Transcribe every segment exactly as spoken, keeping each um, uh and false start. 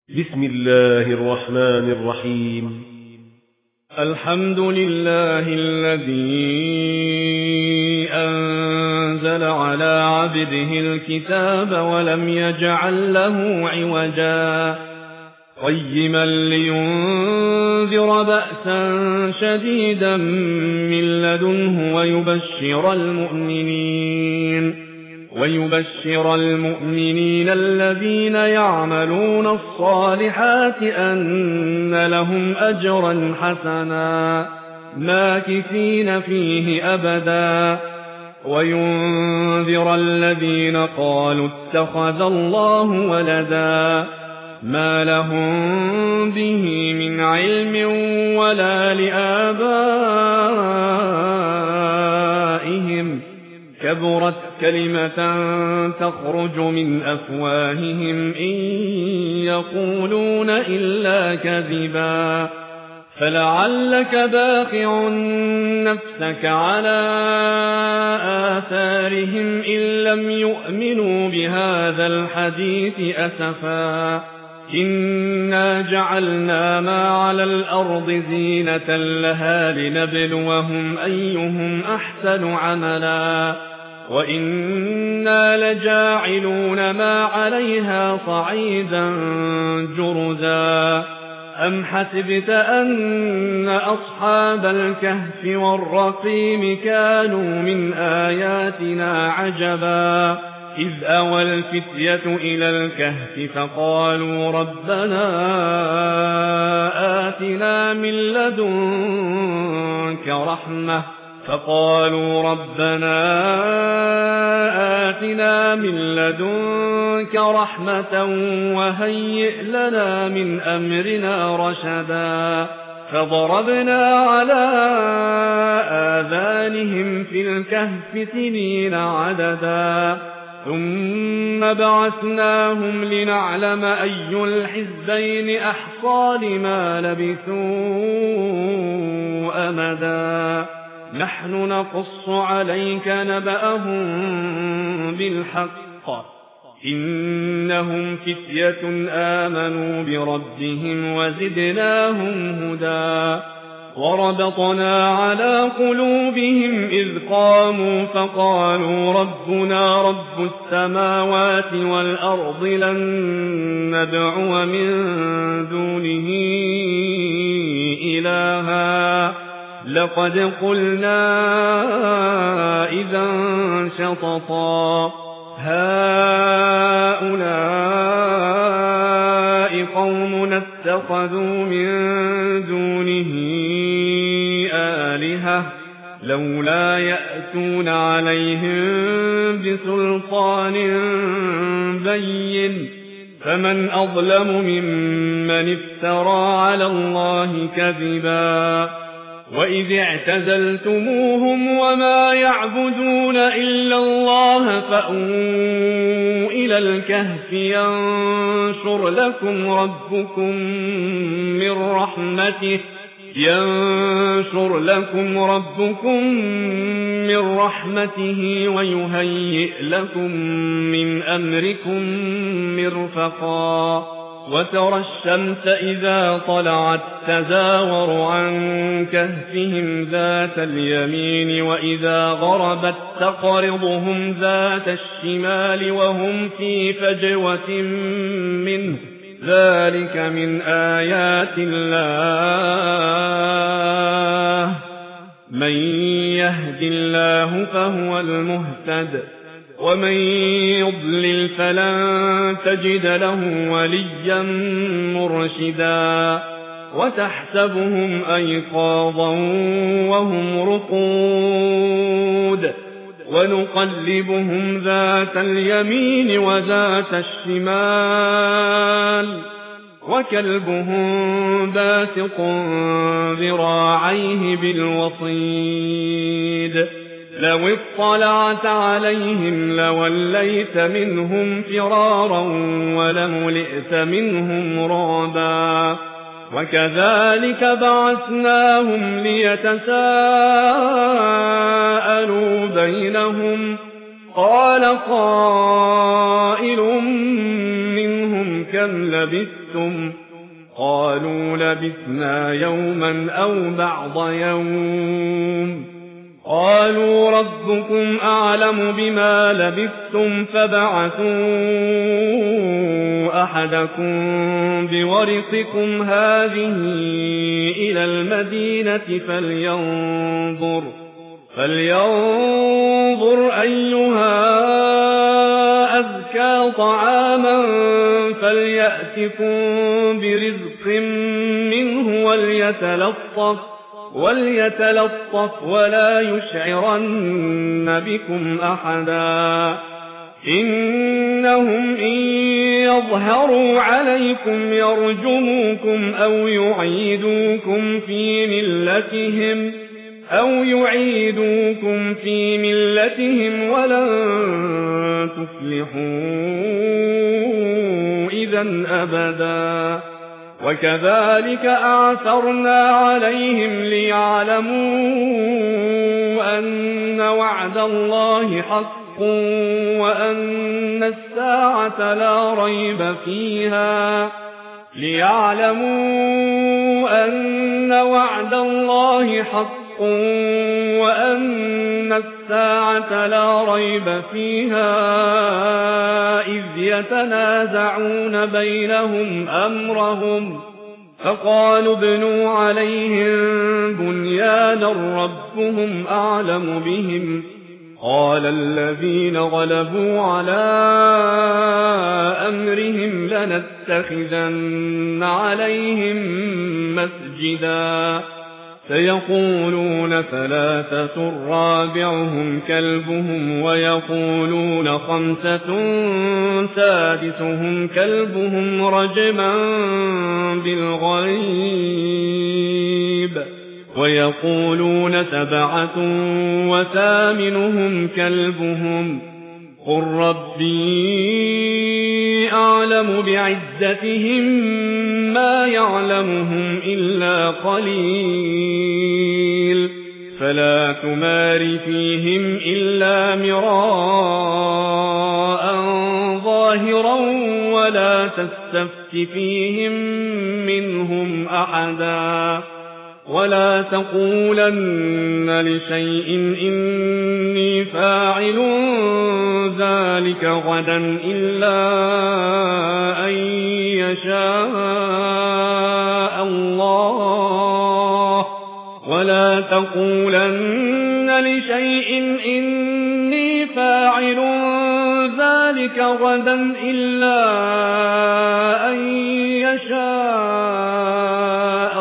بسم الله الرحمن الرحيم. الحمد لله الذي أنزل على عبده الكتاب ولم يجعل له عوجا قيما لينذر بأسا شديدا من لدنه ويبشر المؤمنين ويبشر المؤمنين الذين يعملون الصالحات أن لهم أجرا حسنا ماكثين فيه أبدا وينذر الذين قالوا اتخذ الله ولدا ما لهم به من علم ولا لآبائهم كبرت كلمة تخرج من أفواههم إن يقولون إلا كذبا فلعلك باخع نفسك على آثارهم إن لم يؤمنوا بهذا الحديث أسفا إنا جعلنا ما على الأرض زينة لها لنبلوهم أيهم أحسن عملا وإنا لجاعلون ما عليها صعيدا جرزا أم حسبت أن أصحاب الكهف والرقيم كانوا من آياتنا عجبا إذ أوى الفتية إلى الكهف فقالوا ربنا آتنا من لدنك رحمة فقالوا ربنا آتنا من لدنك رحمة وهيئ لنا من أمرنا رشدا فضربنا على آذانهم في الكهف سنين عددا ثم بعثناهم لنعلم أي الحزبين أحصى لما لبثوا أمدا نحن نقص عليك نبأهم بالحق إنهم فتية آمنوا بربهم وزدناهم هدى وربطنا على قلوبهم إذ قاموا فقالوا ربنا رب السماوات والأرض لن ندعو من دونه إلها لقد قلنا إذا شططا هؤلاء قوم اتخذوا من دونه آلهة لولا يأتون عليهم بسلطان بين فمن أظلم ممن افترى على الله كذبا وإذ اعتزلتموهم وما يعبدون إلا الله فأووا إلى الكهف ينشر لكم ربكم من رحمته ينشر لكم ربكم من رحمته ويهيئ لكم من أمركم مرفقا وترى الشمس إذا طلعت تزاور عن كهفهم ذات اليمين وإذا غربت تقرضهم ذات الشمال وهم في فجوة منه ذلك من آيات الله من يهد الله فهو المهتد ومن يضلل فلن تجد له وليا مرشدا وتحسبهم أيقاظا وهم رقود ونقلبهم ذات اليمين وذات الشمال وكلبهم باسط ذراعيه بالوصيد لو اطلعت عليهم لوليت منهم فرارا ولملئت منهم رعبا وكذلك بعثناهم ليتساءلوا بينهم قال قائل منهم كم لبثتم قالوا لبثنا يوما أو بعض يوم قالوا ربكم أعلم بما لبثتم فابعثوا أحدكم بورقكم هذه إلى المدينة فلينظر فلينظر أيها أزكى طعاما فليأتكم برزق منه وليتلطف وليتلطف ولا يشعرن بكم أحدا إنهم إن يظهروا عليكم يرجموكم أو يعيدوكم في ملتهم أو يعيدوكم في ملتهم ولن تفلحوا إذا أبدا وكذلك أعثرنا عليهم ليعلموا أن وعد الله حق وأن الساعة لا ريب فيها ليعلموا أن وعد الله حق وأن الساعة لا ريب فيها إذ يتنازعون بينهم أمرهم فقالوا ابنوا عليهم بنيانا ربهم أعلم بهم قال الذين غلبوا على أمرهم لنتخذن عليهم مسجدا سيقولون ثلاثة رابعهم كلبهم ويقولون خمسة سادسهم كلبهم رجما بالغيب ويقولون سبعة وثامنهم كلبهم قل ربي أعلم بعدتهم ما يعلمهم إلا قليل فلا تمار فيهم إلا مراء ظاهرا ولا تستفت فيهم منهم أحدا ولا تقولن لشيء إني فاعل ذلك غدا إلا أن يشاء الله ولا تقولن لشيء إني فاعل ذلك غدا إلا أن يشاء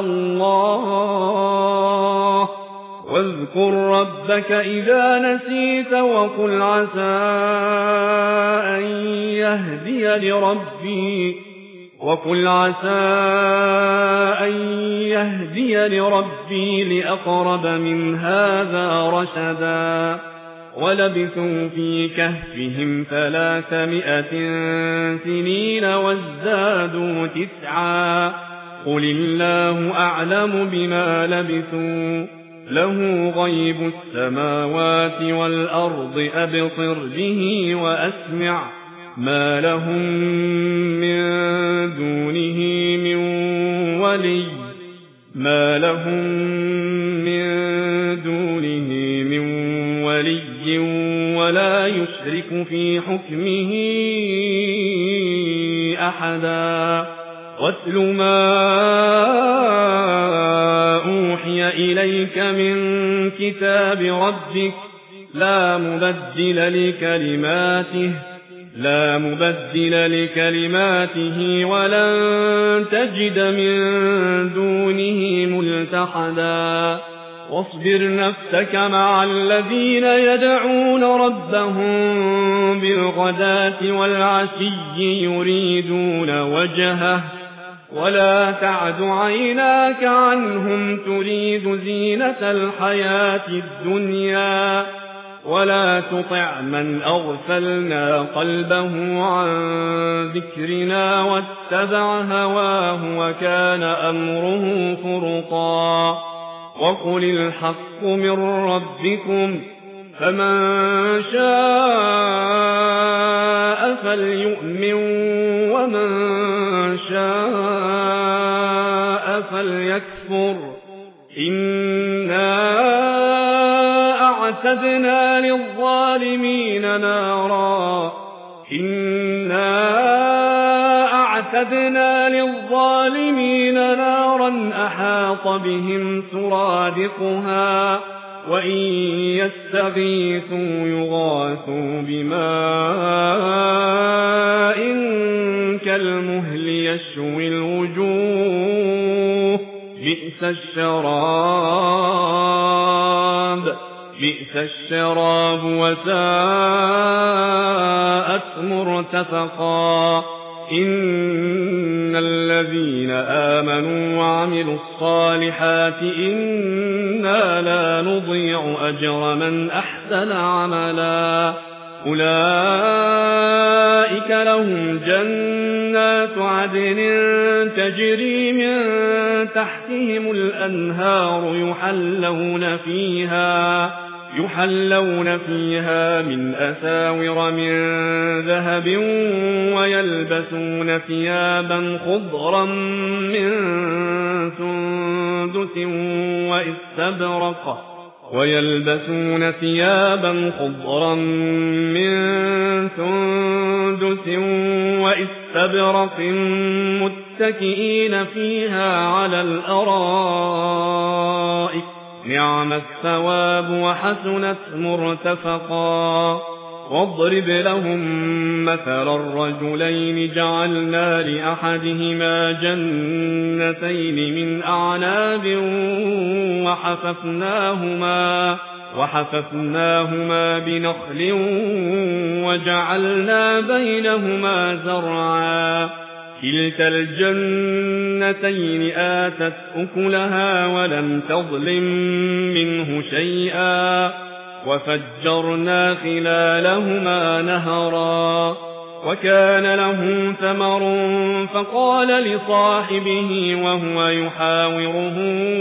الله واذكر ربك إذا نسيت وقل عسى أن يهدي لربي وقل عسى أن يهدي لربي لأقرب من هذا رشدا ولبثوا في كهفهم ثلاثمائة سنين وازدادوا تسعا قل الله أعلم بما لبثوا له غيب السماوات والأرض أبصر به وأسمع ما لهم من دونه من ولي ما لهم من دونه من ولي ولا يشرك في حكمه أحدا واتل ما أوحي إليك من كتاب ربك لا مبدل لكلماته لا مبدل لكلماته ولن تجد من دونه ملتحدا واصبر نفسك مع الذين يدعون ربهم بالغداة والعشي يريدون وجهه ولا تعد عيناك عنهم تريد زينة الحياة الدنيا ولا تطع من أغفلنا قلبه عن ذكرنا واتبع هواه وكان أمره فرطا وقل الحق من ربكم فمن شاء فليؤمن ومن شاء فليكفر إنا أعتدنا للظالمين نارا إنا أعتدنا للظالمين نارا أحاط بهم سرادقها وإن يستغيثوا يغاثوا بماء كالمهل يشوي الوجوه بئس الشراب بئس الشراب وساءت مرتفقا إن الذين آمنوا وعملوا الصالحات إنا لا نضيع أجر من أحسن عملا أولئك لهم جنات عدن تجري من تحتهم الأنهار يحلون فيها يحلون فيها من أساور من ذهب ويلبسون ثيابا خضرا من سندس واستبرق ويلبسون ثيابا خضرا من سندس واستبرق متكئين فيها على الأرائك نعم الثواب وحسنت مرتفقا واضرب لهم مثل الرجلين جعلنا لأحدهما جنتين من أعناب وحففناهما وحففناهما بنخل وجعلنا بينهما زرعا كلتا الجنتين آتت أكلها ولم تظلم منه شيئا وفجرنا خلالهما نهرا وكان له ثمر فقال لصاحبه وهو يحاوره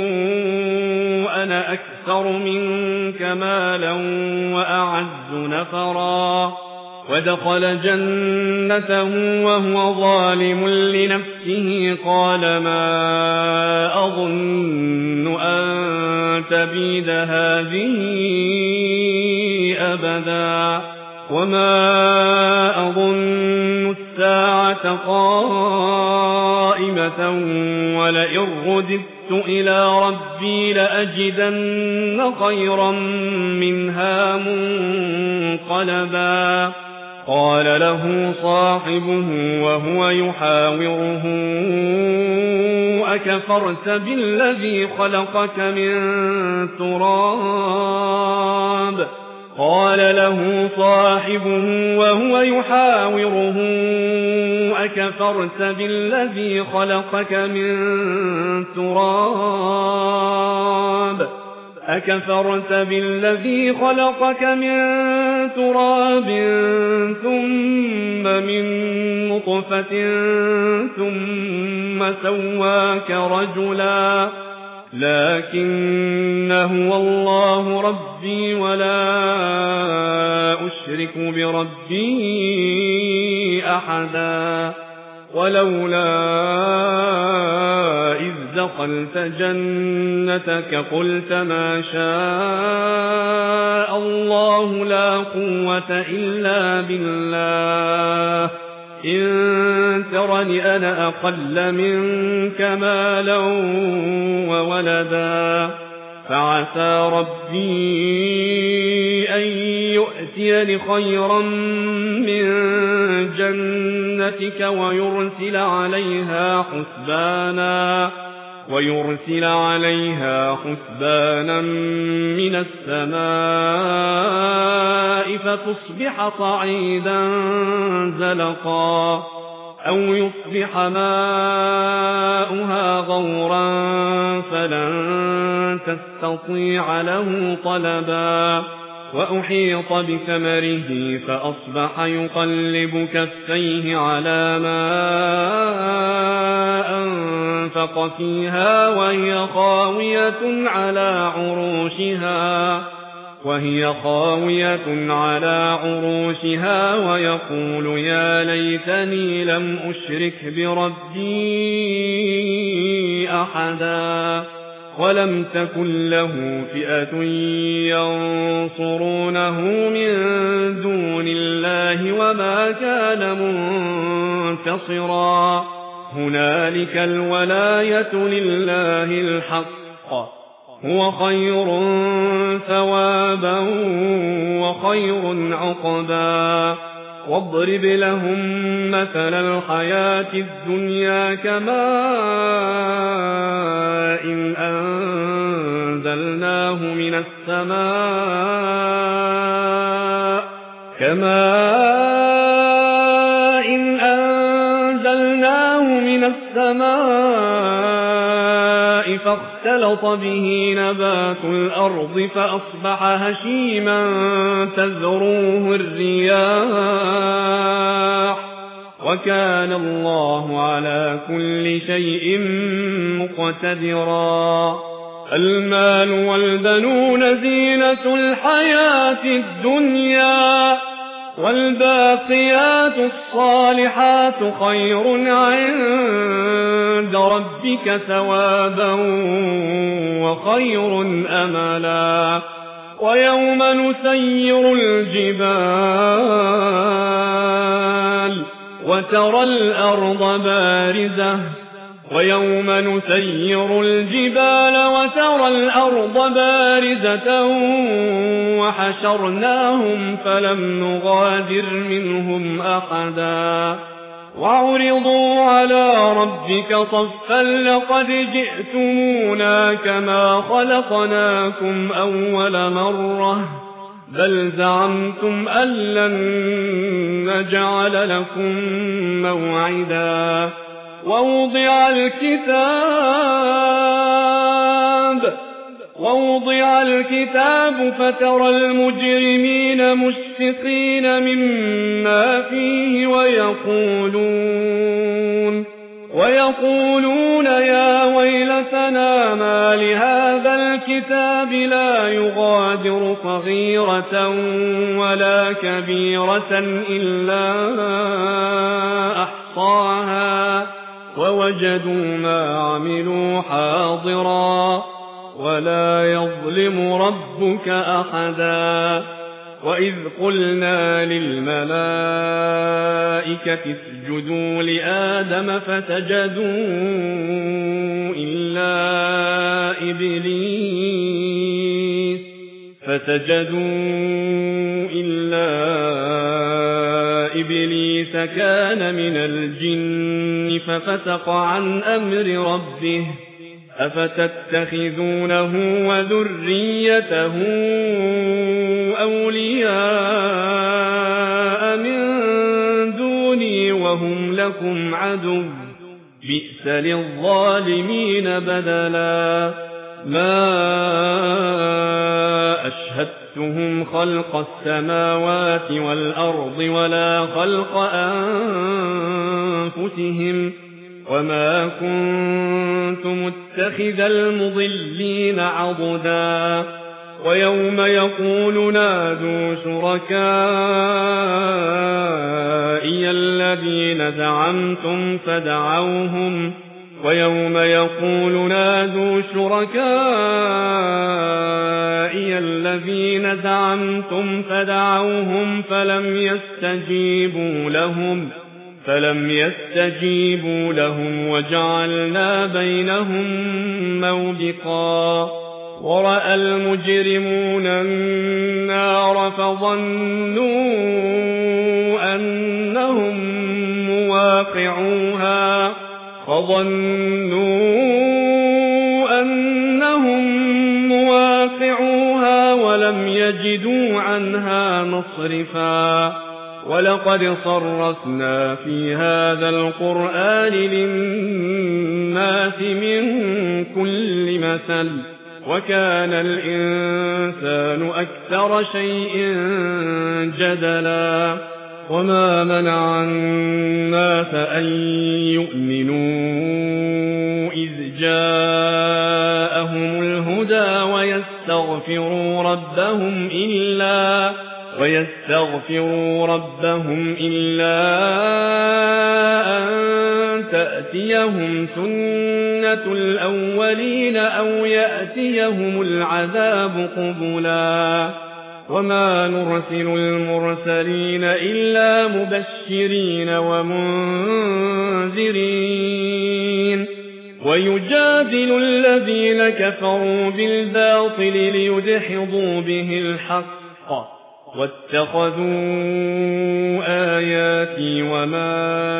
أنا أكثر منك مالا وأعز نفرا ودخل جنته وهو ظالم لنفسه قال ما أظن أن تبيد هذه أبدا وما أظن الساعة قائمة ولئن رددت إلى ربي لأجدن خيرا منها منقلبا قال له صاحبه وهو يحاوره أكفرت بالذي خلقك من تراب قال له صاحبه وهو يحاوره أكفرت بالذي خلقك من تراب أكفرت بالذي خلقك من تراب ثم من نطفة ثم سواك رجلا لكن هو الله ربي ولا أشرك بربي أحدا ولولا إذ دخلت جنتك قلت ما شاء الله لا قوة إلا بالله إن ترني أنا أقل منك مالا وولدا فعسى ربي أن يؤتيني خيرا من جنتك ويرسل عليها حسبانا ويرسل عليها حسبانا من السماء فتصبح صعيدا زلقا أو يصبح ماؤها غورا فلن تستطيع له طلبا وأحيط بثمره فأصبح يقلب كفيه على ما أنفق فيها وهي خاوية على عروشها وهي خاوية على عروشها ويقول يا ليتني لم أشرك بربي أحدا ولم تكن له فئة ينصرونه من دون الله وما كان منتصرا هنالك الولاية لله الحق هو خير ثوابا وخير عقبا واضرب لهم مثل الحياة الدنيا كماء إن أنزلناه من السماء كماء إن أنزلناه من السماء فاختلط به نبات الأرض فأصبح هشيما تذروه الرياح وكان الله على كل شيء مقتدرا المال والبنون زينة الحياة الدنيا والباقيات الصالحات خير عند ربك ثوابا وخير أملا ويوم نسير الجبال وترى الأرض بارزة ويوم نسير الجبال وترى الأرض بارزة وحشرناهم فلم نغادر منهم أحدا وعرضوا على ربك صفا لقد جئتمونا كما خلقناكم أول مرة بل زعمتم أن لن نجعل لكم موعدا ووضع الكتاب ووضع الكتاب فترى المجرمين مشفقين مما فيه ويقولون ويقولون يا ويلتنا ما لهذا الكتاب لا يغادر صغيرة ولا كبيرة إلا أحصاها ووجدوا ما عملوا حاضرا ولا يظلم ربك أحدا وإذ قلنا للملائكة اسجدوا لآدم فسجدوا إلا إبليس فسجدوا إلا إبليس كان من الجن ففسق عن أمر ربه أفتتخذونه وذريته أولياء من دوني وهم لكم عدو بئس للظالمين بدلا ما أشهدتهم خلق السماوات والأرض ولا خلق أنفسهم وما كنت متخذ المضلين عضدا ويوم يقول نادوا شركائي الذين زعمتم فدعوهم ويوم يقول نادوا شركائي الذين زعمتم فدعوهم فلم يستجيبوا لهم فلم يستجيبوا لهم وجعلنا بينهم موبقا ورأى المجرمون النار فظنوا أنهم مواقعوها فظنوا أنهم مواقعوها ولم يجدوا عنها مصرفا ولقد صرفنا في هذا القرآن للناس من كل مثل وكان الإنسان أكثر شيء جدلا وما منع الناس أن يؤمنوا إذ جاءهم جاءهم الهدى ويستغفروا ربهم إلا ويستغفروا ربهم إلا أن تأتيهم سنة الأولين أو يأتيهم العذاب قبلا وما نرسل المرسلين إلا مبشرين ومنذرين ويجادل الذين كفروا بالباطل ليدحضوا به الحق واتخذوا آياتي وما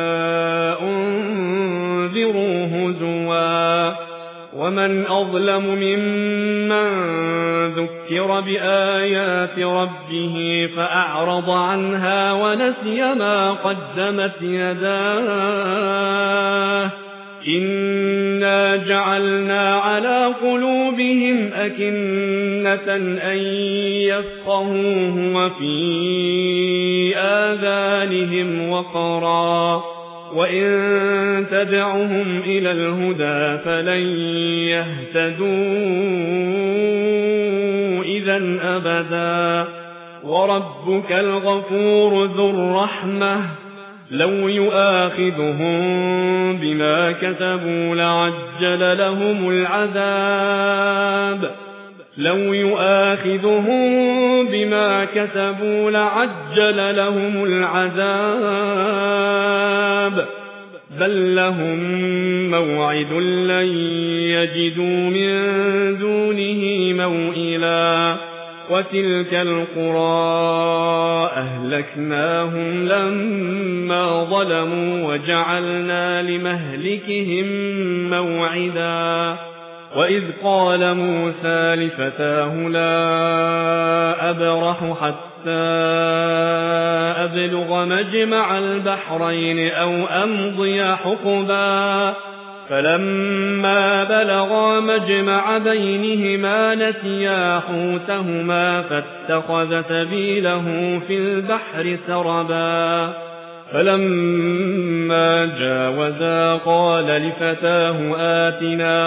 أنذروا هزوا ومن أظلم ممن ذكر بآيات ربه فأعرض عنها ونسي ما قدمت يداه إنا جعلنا على قلوبهم أكنة أن يفقهوه وفي آذانهم وقرا وإن تدعهم إلى الهدى فلن يهتدوا إذا أبدا وربك الغفور ذو الرحمة لو يؤاخذهم بما كسبوا لعجل لهم العذاب لو يؤاخذهم بما كسبوا لعجل لهم العذاب بل لهم موعد لن يجدوا من دونه موئلا وتلك القرى أهلكناهم لما ظلموا وجعلنا لمهلكهم موعدا وإذ قال موسى لفتاه لا أبرح حتى أبلغ مجمع البحرين أو أمضي حقبا فلما بلغا مجمع بينهما نسيا حوتهما فاتخذ سبيله في البحر سربا فلما جاوزا قال لفتاه آتنا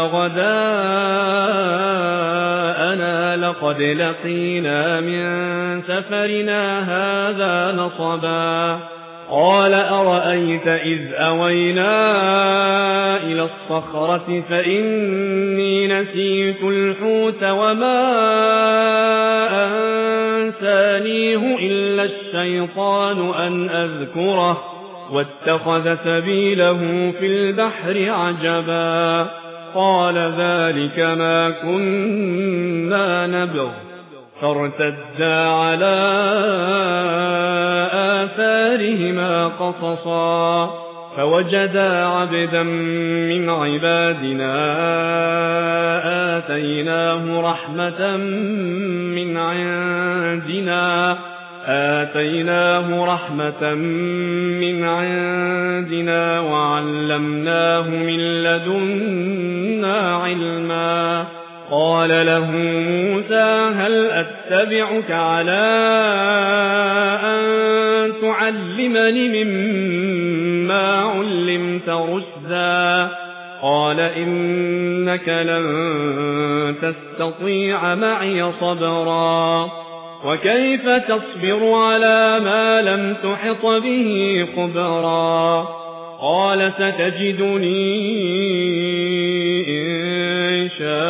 غداءنا لقد لقينا من سفرنا هذا نصبا قال أرأيت إذ أوينا إلى الصخرة فإني نسيت الحوت وما أنسانيه إلا الشيطان أن أذكره واتخذ سبيله في البحر عجبا قال ذلك ما كنا نبغ فارتدا على آثارهما قصصا فوجدا عبدا من عبادنا آتيناه رحمة من عندنا آتيناه رحمة من عندنا وعلمناه من لدنا علما قال له موسى هل أتبعك على أن تعلمني مما علمت رشدا قال إنك لن تستطيع معي صبرا وكيف تصبر على ما لم تحط به خبرا قال ستجدني إن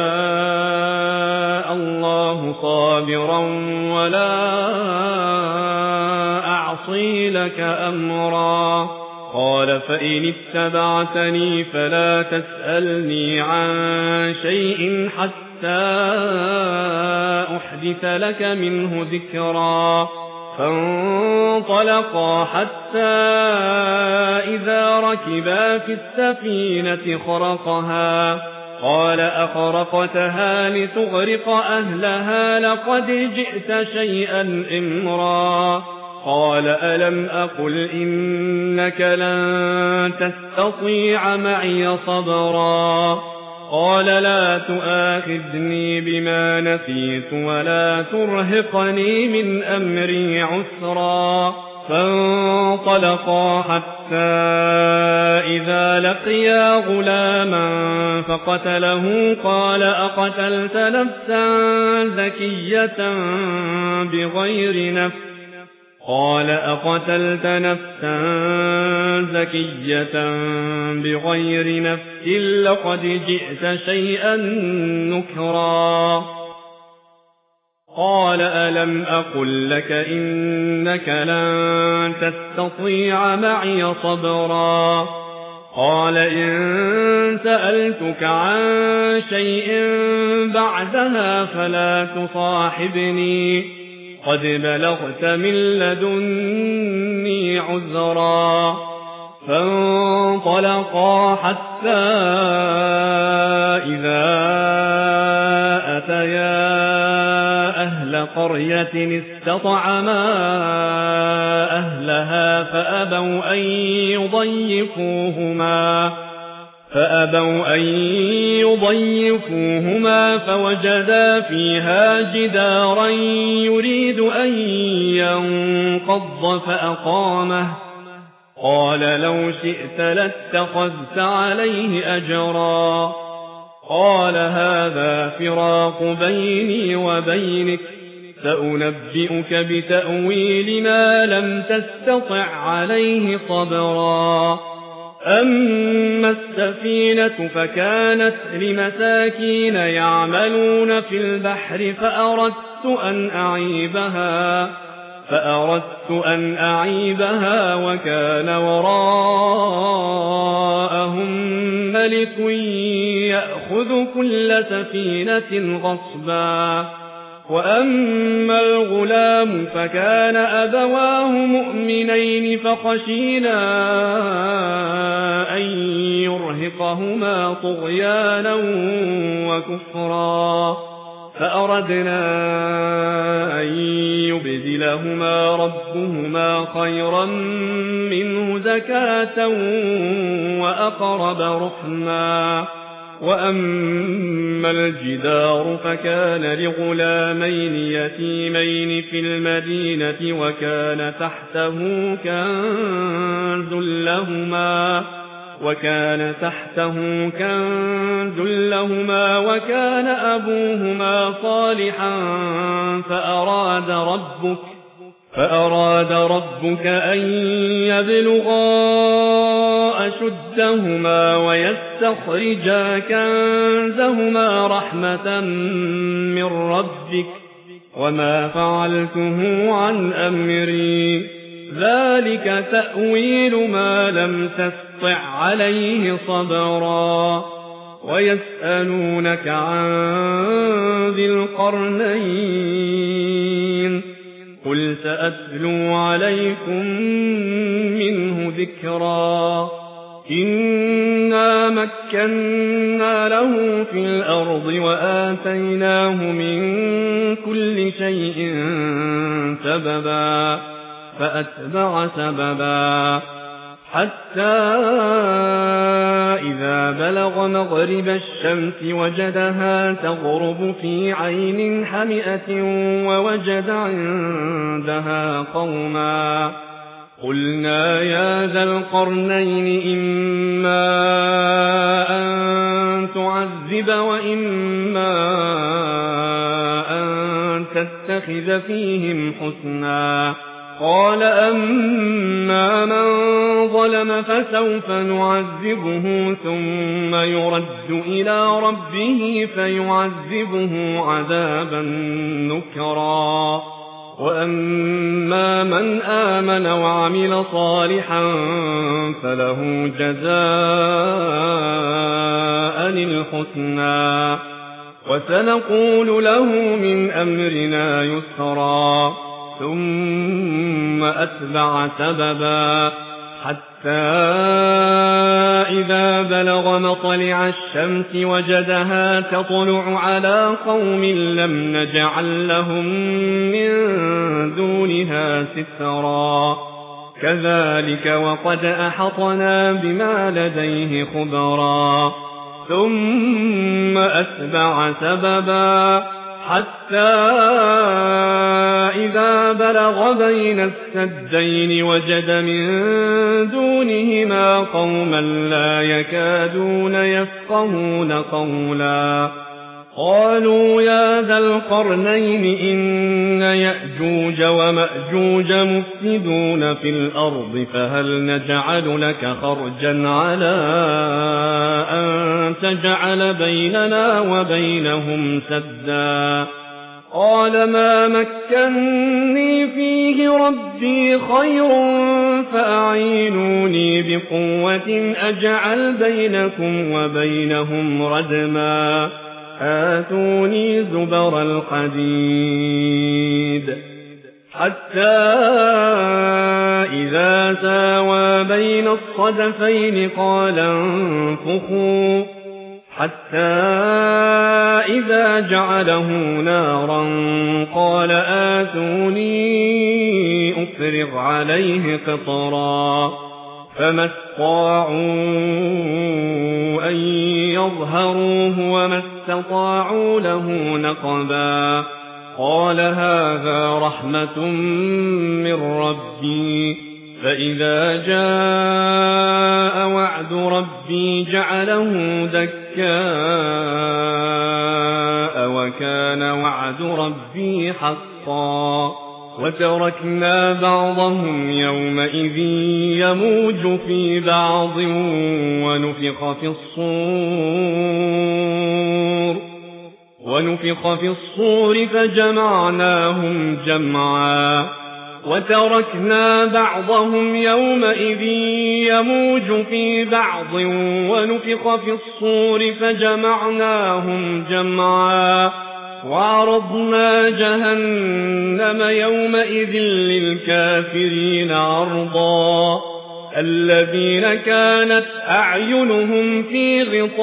شاء الله صابرا ولا أعصي لك أمرا قال فإن اتبعتني فلا تسألني عن شيء حتى أحدث لك منه ذكرا فانطلقا حتى إذا ركبا في السفينة خرقها قال أخرقتها لتغرق أهلها لقد جئت شيئا إمرا قال ألم أقل إنك لن تستطيع معي صبرا قال لا تؤاخذني بما نسيت ولا ترهقني من أمري عسرا فانطلقا حتى إذا لقيا غلاما فقتله قال أقتلت نفسا زكية بغير نفس قال أقتلت نفسا زكية بغير نفس لقد جئت شيئا نكرا قال ألم أقل لك إنك لن تستطيع معي صبرا قال إن سألتك عن شيء بعدها فلا تصاحبني قد بلغت من لدني عذرا فانطلقا حتى إذا أتيا أهل قرية استطعما أهلها فأبوا أن يضيفوهما فأبوا أن يضيفوهما فوجدا فيها جدارا يريد أن ينقض فأقامه قال لو شئت لاتخذت عليه أجرا قال هذا فراق بيني وبينك سأنبئك بتأويل ما لم تستطع عليه صبرا أما السفينة فكانت لمساكين يعملون في البحر فأردت أن أعيبها فأردت أن أعيبها وكان وراءهم ملك يأخذ كل سفينة غصبا وأما الغلام فكان أبواه مؤمنين فخشينا أن يرهقهما طغيانا وكفرا فأردنا أن يبدلهما ربهما خيرا منه زكاة وأقرب رحما وأما الجدار فكان لغلامين يتيمين في المدينة وكان تحته كنز لهما وكان تحته كنز لهما وكان أبوهما صالحا فأراد ربك فأراد ربك أن يبلغا أشدهما ويستخرجا كنزهما رحمة من ربك وما فعلته عن أمري ذلك تأويل ما لم تستطع عليه صبرا ويسألونك عن ذي القرنين قل سأتلو عليكم منه ذكرا إنا مكنا له في الأرض وآتيناه من كل شيء سببا فأتبع سببا حتى إذا بلغ مغرب الشمس وجدها تغرب في عين حمئة ووجد عندها قوما قلنا يا ذا القرنين إما أن تعذب وإما أن تتخذ فيهم حسنا قال أما من ظلم فسوف نعذبه ثم يرد إلى ربه فيعذبه عذابا نكرا وأما من آمن وعمل صالحا فله جزاء الحسنى وسنقول له من أمرنا يسرا ثم أتبع سببا حتى إذا بلغ مطلع الشمس وجدها تطلع على قوم لم نجعل لهم من دونها سترا كذلك وقد أحطنا بما لديه خبرا ثم أتبع سببا حتى إذا بلغ بين السدين وجد من دونهما قوما لا يكادون يفقهون قولا قالوا يا ذا القرنين إن يأجوج ومأجوج مفسدون في الأرض فهل نجعل لك خرجا على أن تجعل بيننا وبينهم سدا قال ما مكني فيه ربي خير فأعينوني بقوة أجعل بينكم وبينهم ردما آتوني زبر الحديد حتى إذا ساوى بين الصدفين قال انفخوا حتى إذا جعله نارا قال آتوني أفرغ عليه قطرا فما استطاعوا أن يظهروه وما استطاعوا له نقبا قال هذا رحمة من ربي فإذا جاء وعد ربي جعله دكاء وكان وعد ربي حقا وتركنا بعضهم يومئذ يموج في بعض ونفخ في الصور ونفخ في الصور فجمعناهم جمعا وتركنا بعضهم يومئذ يموج في بعض ونفخ في الصور فجمعناهم جمعا وعرضنا جهنم يومئذ للكافرين عرضا الذين كانت أعينهم في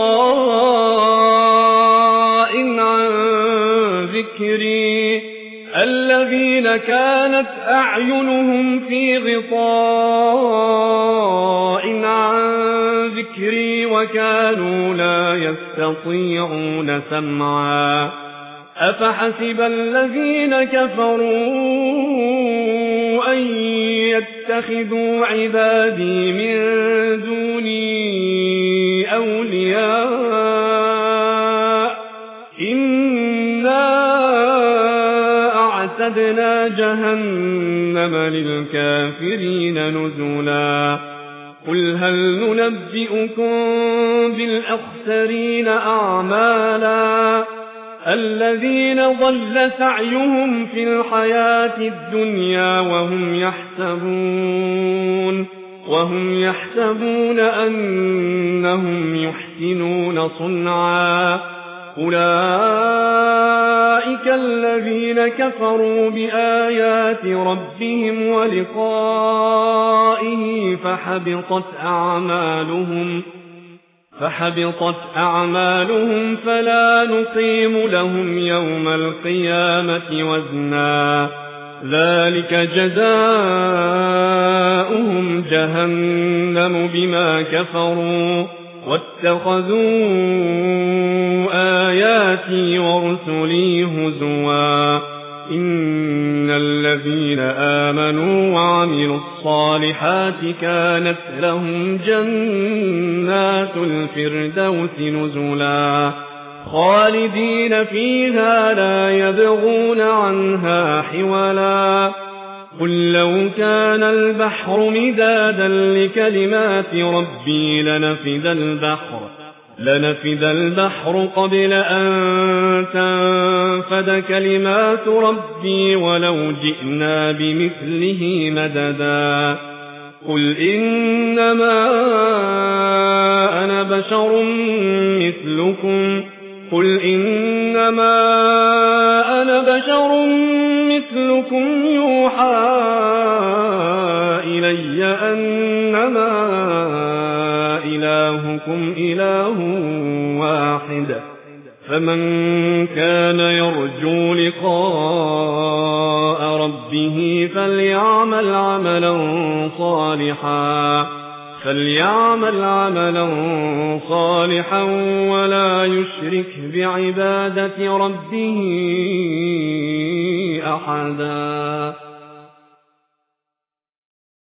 غطاء عن ذكري الذين كانت أعينهم في غطاء عن ذكري وكانوا لا يستطيعون سمعا أفحسب الذين كفروا أن يتخذوا عبادي من دوني أولياء إنا أعتدنا جهنم للكافرين نزلا قل هل ننبئكم بالأخسرين أعمالا الذين ضل سعيهم في الحياة الدنيا وهم يحسبون وهم يحسبون أنهم يحسنون صنعا أولئك الذين كفروا بآيات ربهم ولقائه فحبطت أعمالهم فحبطت أعمالهم فلا نقيم لهم يوم القيامة وزنا ذلك جزاؤهم جهنم بما كفروا واتخذوا آياتي ورسلي هزوا إن الذين آمنوا وعملوا الصالحات كانت لهم جنات الفردوس نزلا خالدين فيها لا يبغون عنها حولا قل لو كان البحر مدادا لكلمات ربي لنفد البحر لنفد البحر قبل أن تنفد كلمات ربي ولو جئنا بمثله مددا قل إنما أنا بشر مثلكم قل إنما أنا بشر مثلكم يوحى إلي أنما إلهكم إله واحد فمن كان يرجو لقاء ربه فليعمل عملا صالحا فليعمل عملا صالحا ولا يشرك بعبادة ربه أحدا.